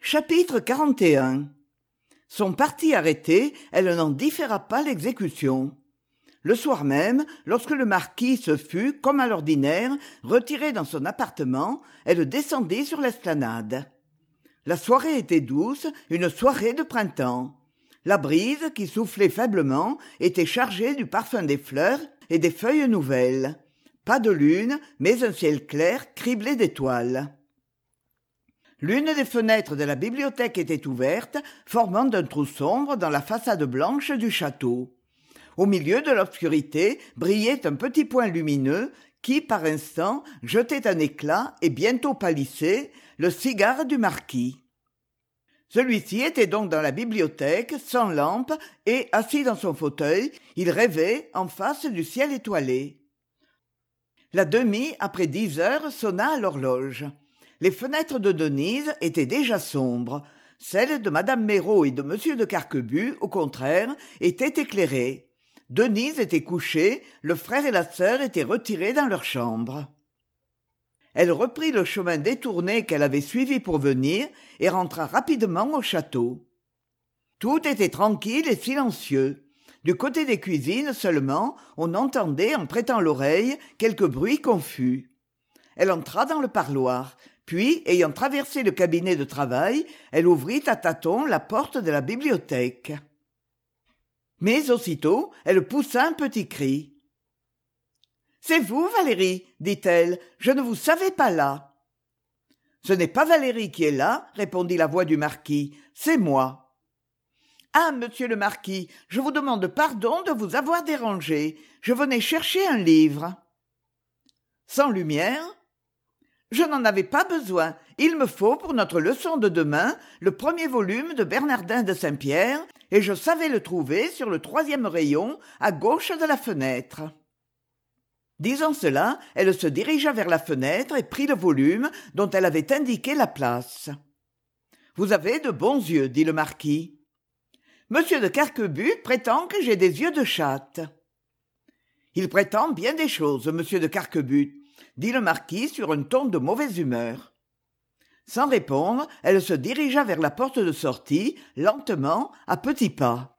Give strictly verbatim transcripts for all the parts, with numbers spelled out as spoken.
Chapitre quarante et un. Son parti arrêté, elle n'en différa pas l'exécution. Le soir même, lorsque le marquis se fut, comme à l'ordinaire, retiré dans son appartement, elle descendit sur l'esplanade. La soirée était douce, une soirée de printemps. La brise, qui soufflait faiblement, était chargée du parfum des fleurs et des feuilles nouvelles. Pas de lune, mais un ciel clair criblé d'étoiles. L'une des fenêtres de la bibliothèque était ouverte, formant un trou sombre dans la façade blanche du château. Au milieu de l'obscurité brillait un petit point lumineux qui, par instants, jetait un éclat et bientôt pâlissait, le cigare du marquis. Celui-ci était donc dans la bibliothèque, sans lampe, et, assis dans son fauteuil, il rêvait en face du ciel étoilé. La demie après dix heures sonna à l'horloge. Les fenêtres de Denise étaient déjà sombres. Celles de madame Méraud et de monsieur de Carquebus, au contraire, étaient éclairées. Denise était couchée, le frère et la sœur étaient retirés dans leur chambre. Elle reprit le chemin détourné qu'elle avait suivi pour venir et rentra rapidement au château. Tout était tranquille et silencieux. Du côté des cuisines seulement, on entendait, en prêtant l'oreille, quelques bruits confus. Elle entra dans le parloir, puis, ayant traversé le cabinet de travail, elle ouvrit à tâtons la porte de la bibliothèque. Mais aussitôt, elle poussa un petit cri. « C'est vous, Valérie » dit-elle, « je ne vous savais pas là. »« Ce n'est pas Valérie qui est là, » répondit la voix du marquis, « c'est moi. »« Ah, monsieur le marquis, je vous demande pardon de vous avoir dérangé. Je venais chercher un livre. »« Sans lumière ?»« Je n'en avais pas besoin. Il me faut, pour notre leçon de demain, le premier volume de Bernardin de Saint-Pierre, et je savais le trouver sur le troisième rayon, à gauche de la fenêtre. » Disant cela, elle se dirigea vers la fenêtre et prit le volume dont elle avait indiqué la place. « Vous avez de bons yeux, » dit le marquis. « Monsieur de Carquebus prétend que j'ai des yeux de chatte. »« Il prétend bien des choses, monsieur de Carquebus, » dit le marquis sur un ton de mauvaise humeur. Sans répondre, elle se dirigea vers la porte de sortie, lentement, à petits pas.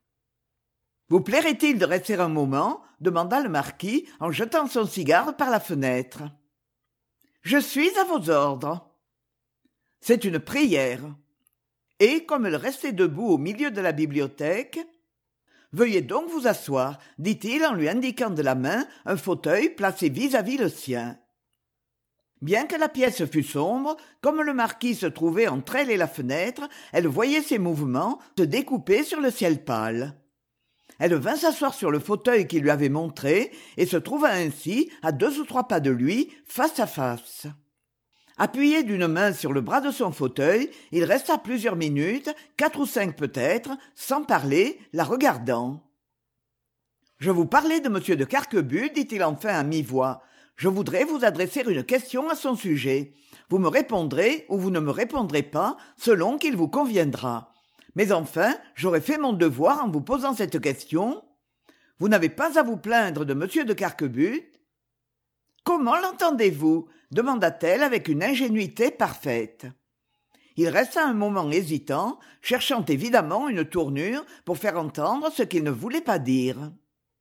« Vous plairait-il de rester un moment ?» demanda le marquis en jetant son cigare par la fenêtre. « Je suis à vos ordres. »« C'est une prière. » Et, comme elle restait debout au milieu de la bibliothèque, « Veuillez donc vous asseoir, » dit-il en lui indiquant de la main un fauteuil placé vis-à-vis le sien. Bien que la pièce fût sombre, comme le marquis se trouvait entre elle et la fenêtre, elle voyait ses mouvements se découper sur le ciel pâle. Elle vint s'asseoir sur le fauteuil qu'il lui avait montré et se trouva ainsi, à deux ou trois pas de lui, face à face. Appuyé d'une main sur le bras de son fauteuil, il resta plusieurs minutes, quatre ou cinq peut-être, sans parler, la regardant. « Je vous parlais de monsieur de Carquebus, dit-il enfin à mi-voix. Je voudrais vous adresser une question à son sujet. Vous me répondrez ou vous ne me répondrez pas, selon qu'il vous conviendra. Mais enfin, j'aurais fait mon devoir en vous posant cette question. Vous n'avez pas à vous plaindre de monsieur de Carquebus ? » ?»« Comment l'entendez-vous » demanda-t-elle avec une ingénuité parfaite. Il resta un moment hésitant, cherchant évidemment une tournure pour faire entendre ce qu'il ne voulait pas dire.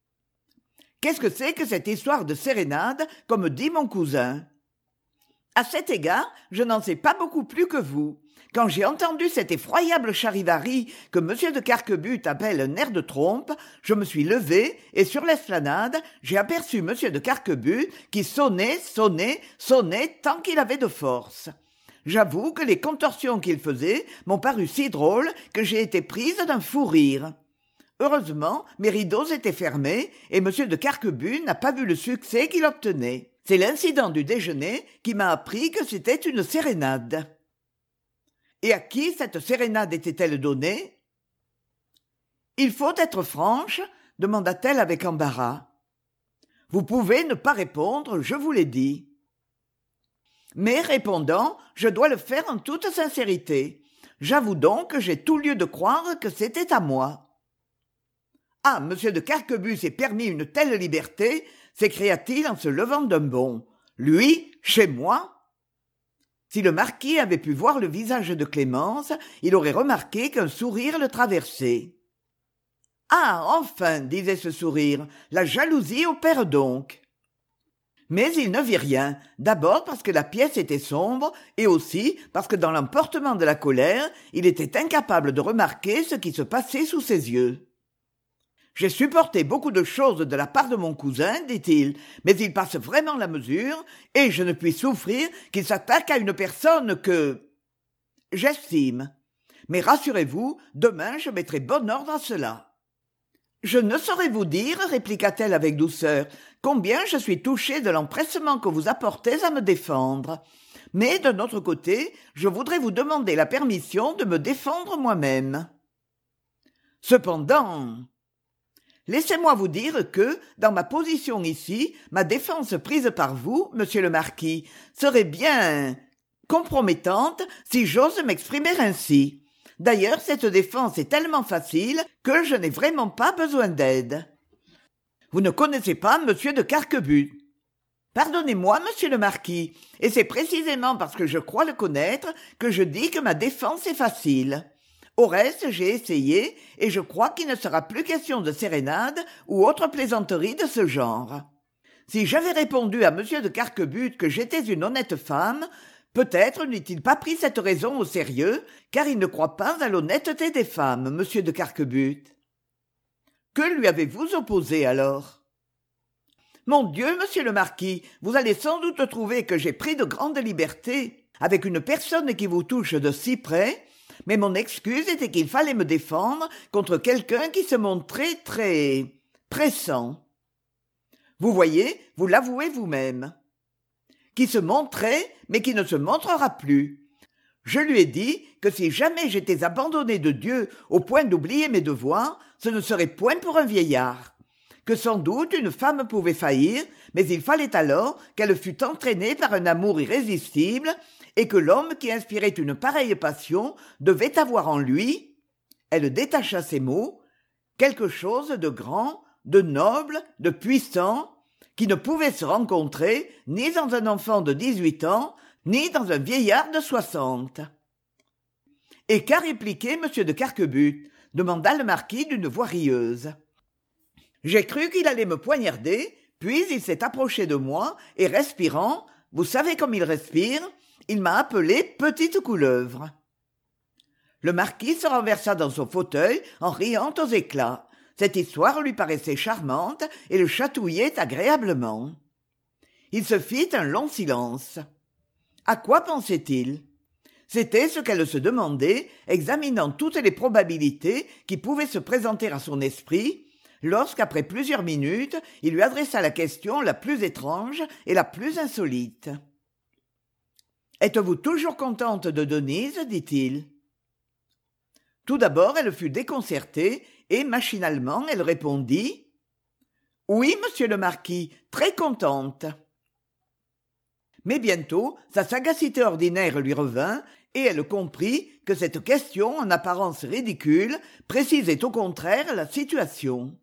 « Qu'est-ce que c'est que cette histoire de sérénade, comme dit mon cousin ? À cet égard, je n'en sais pas beaucoup plus que vous. Quand j'ai entendu cette effroyable charivari que monsieur de Carquebus appelle un air de trompe, je me suis levé et sur l'esplanade, j'ai aperçu monsieur de Carquebus qui sonnait, sonnait, sonnait tant qu'il avait de force. J'avoue que les contorsions qu'il faisait m'ont paru si drôles que j'ai été prise d'un fou rire. Heureusement, mes rideaux étaient fermés et monsieur de Carquebus n'a pas vu le succès qu'il obtenait. C'est l'incident du déjeuner qui m'a appris que c'était une sérénade. » Et à qui cette sérénade était-elle donnée ? « Il faut être franche ?» demanda-t-elle avec embarras. « Vous pouvez ne pas répondre, je vous l'ai dit. »« Mais, répondant, je dois le faire en toute sincérité. J'avoue donc que j'ai tout lieu de croire que c'était à moi. »« Ah, monsieur de Carquebus s'est permis une telle liberté !» s'écria-t-il en se levant d'un bond. « Lui, chez moi ?» Si le marquis avait pu voir le visage de Clémence, il aurait remarqué qu'un sourire le traversait. « Ah, enfin, disait ce sourire, la jalousie opère donc. » Mais il ne vit rien, d'abord parce que la pièce était sombre, et aussi parce que dans l'emportement de la colère, il était incapable de remarquer ce qui se passait sous ses yeux. « J'ai supporté beaucoup de choses de la part de mon cousin, dit-il, mais il passe vraiment la mesure, et je ne puis souffrir qu'il s'attaque à une personne que... j'estime. Mais rassurez-vous, demain je mettrai bon ordre à cela. » « Je ne saurais vous dire, répliqua-t-elle avec douceur, combien je suis touchée de l'empressement que vous apportez à me défendre. Mais d'un autre côté, je voudrais vous demander la permission de me défendre moi-même. Cependant, laissez-moi vous dire que, dans ma position ici, ma défense prise par vous, monsieur le marquis, serait bien compromettante si j'ose m'exprimer ainsi. D'ailleurs, cette défense est tellement facile que je n'ai vraiment pas besoin d'aide. Vous ne connaissez pas monsieur de Carquebut. Pardonnez-moi, monsieur le marquis, et c'est précisément parce que je crois le connaître que je dis que ma défense est facile. Au reste, j'ai essayé, et je crois qu'il ne sera plus question de sérénade ou autre plaisanterie de ce genre. Si j'avais répondu à monsieur de Carquebut que j'étais une honnête femme, peut-être n'eût-il pas pris cette raison au sérieux, car il ne croit pas à l'honnêteté des femmes, monsieur de Carquebut. Que lui avez-vous opposé alors? Mon Dieu, monsieur le marquis, vous allez sans doute trouver que j'ai pris de grandes libertés avec une personne qui vous touche de si près, mais mon excuse était qu'il fallait me défendre contre quelqu'un qui se montrait très pressant. Vous voyez, vous l'avouez vous-même. Qui se montrait, mais qui ne se montrera plus. Je lui ai dit que si jamais j'étais abandonné de Dieu au point d'oublier mes devoirs, ce ne serait point pour un vieillard. Que sans doute une femme pouvait faillir, mais il fallait alors qu'elle fût entraînée par un amour irrésistible, et que l'homme qui inspirait une pareille passion devait avoir en lui, elle détacha ses mots, quelque chose de grand, de noble, de puissant, qui ne pouvait se rencontrer ni dans un enfant de dix-huit ans, ni dans un vieillard de soixante. « Et qu'a répliqué monsieur de Carquebut ?» demanda le marquis d'une voix rieuse. J'ai cru qu'il allait me poignarder, puis il s'est approché de moi, et respirant, vous savez comme il respire, il m'a appelé petite couleuvre. Le marquis se renversa dans son fauteuil en riant aux éclats. Cette histoire lui paraissait charmante et le chatouillait agréablement. Il se fit un long silence. À quoi pensait-il? C'était ce qu'elle se demandait, examinant toutes les probabilités qui pouvaient se présenter à son esprit, lorsqu'après plusieurs minutes, il lui adressa la question la plus étrange et la plus insolite. « Êtes-vous toujours contente de Denise ?» dit-il. Tout d'abord, elle fut déconcertée et, machinalement, elle répondit « Oui, monsieur le marquis, très contente. » Mais bientôt, sa sagacité ordinaire lui revint et elle comprit que cette question, en apparence ridicule, précisait au contraire la situation.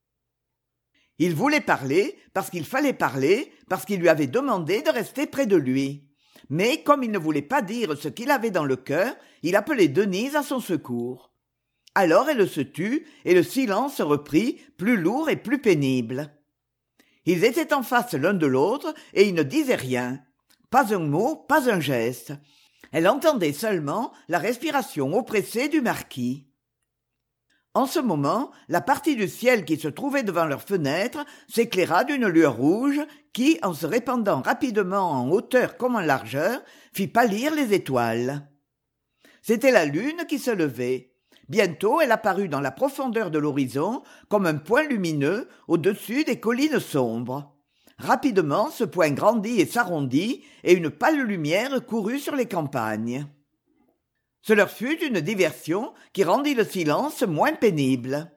Il voulait parler parce qu'il fallait parler, parce qu'il lui avait demandé de rester près de lui. Mais comme il ne voulait pas dire ce qu'il avait dans le cœur, il appelait Denise à son secours. Alors elle se tut, et le silence reprit, plus lourd et plus pénible. Ils étaient en face l'un de l'autre, et ils ne disaient rien. Pas un mot, pas un geste. Elle entendait seulement la respiration oppressée du marquis. En ce moment, la partie du ciel qui se trouvait devant leur fenêtre s'éclaira d'une lueur rouge qui, en se répandant rapidement en hauteur comme en largeur, fit pâlir les étoiles. C'était la lune qui se levait. Bientôt, elle apparut dans la profondeur de l'horizon comme un point lumineux au-dessus des collines sombres. Rapidement, ce point grandit et s'arrondit, et une pâle lumière courut sur les campagnes. Ce leur fut une diversion qui rendit le silence moins pénible.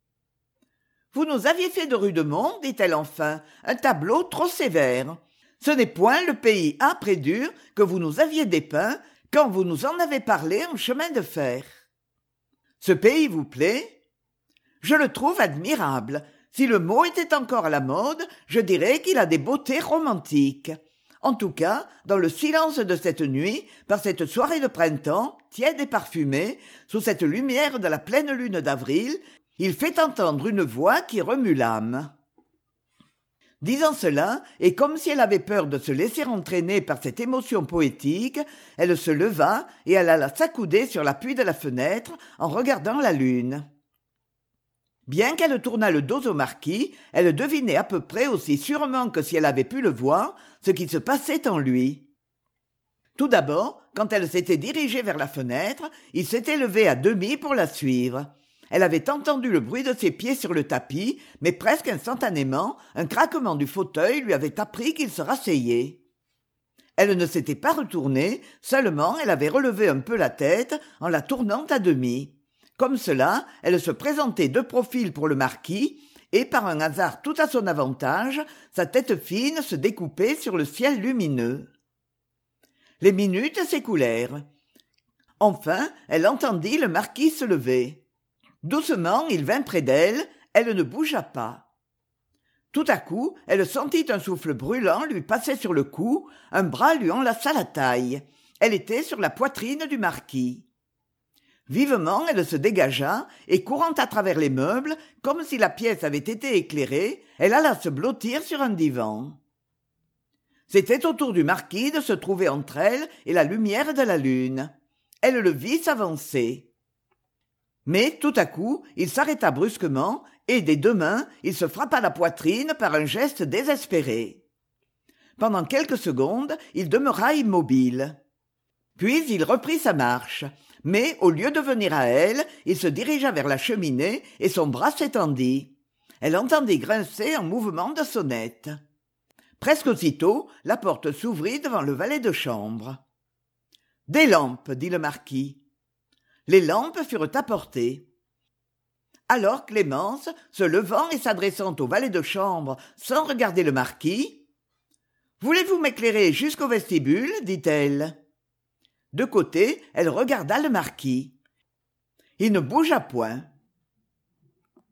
« Vous nous aviez fait de Rudemont, dit-elle enfin, un tableau trop sévère. Ce n'est point le pays âpre et dur que vous nous aviez dépeint quand vous nous en avez parlé en chemin de fer. Ce pays vous plaît? Je le trouve admirable. Si le mot était encore à la mode, je dirais qu'il a des beautés romantiques. En tout cas, dans le silence de cette nuit, par cette soirée de printemps, tiède et parfumée, sous cette lumière de la pleine lune d'avril, il fait entendre une voix qui remue l'âme. Disant cela, et comme si elle avait peur de se laisser entraîner par cette émotion poétique, elle se leva et elle alla s'accouder sur l'appui de la fenêtre en regardant la lune. Bien qu'elle tournât le dos au marquis, elle devinait à peu près aussi sûrement que si elle avait pu le voir, ce qui se passait en lui. Tout d'abord, quand elle s'était dirigée vers la fenêtre, il s'était levé à demi pour la suivre. Elle avait entendu le bruit de ses pieds sur le tapis, mais presque instantanément, un craquement du fauteuil lui avait appris qu'il se rasseyait. Elle ne s'était pas retournée, seulement elle avait relevé un peu la tête en la tournant à demi. Comme cela, elle se présentait de profil pour le marquis, et par un hasard tout à son avantage, sa tête fine se découpait sur le ciel lumineux. Les minutes s'écoulèrent. Enfin, elle entendit le marquis se lever. Doucement, il vint près d'elle, elle ne bougea pas. Tout à coup, elle sentit un souffle brûlant lui passer sur le cou, un bras lui enlaça la taille. Elle était sur la poitrine du marquis. Vivement, elle se dégagea, et courant à travers les meubles, comme si la pièce avait été éclairée, elle alla se blottir sur un divan. C'était au tour du marquis de se trouver entre elle et la lumière de la lune. Elle le vit s'avancer. Mais, tout à coup, il s'arrêta brusquement, et des deux mains, il se frappa la poitrine par un geste désespéré. Pendant quelques secondes, il demeura immobile. Puis il reprit sa marche, mais au lieu de venir à elle, il se dirigea vers la cheminée et son bras s'étendit. Elle entendit grincer un mouvement de sonnette. Presque aussitôt, la porte s'ouvrit devant le valet de chambre. « Des lampes, dit le marquis. Les lampes furent apportées. Alors Clémence, se levant et s'adressant au valet de chambre sans regarder le marquis, « Voulez-vous m'éclairer jusqu'au vestibule ?» dit-elle. De côté, elle regarda le marquis. Il ne bougea point.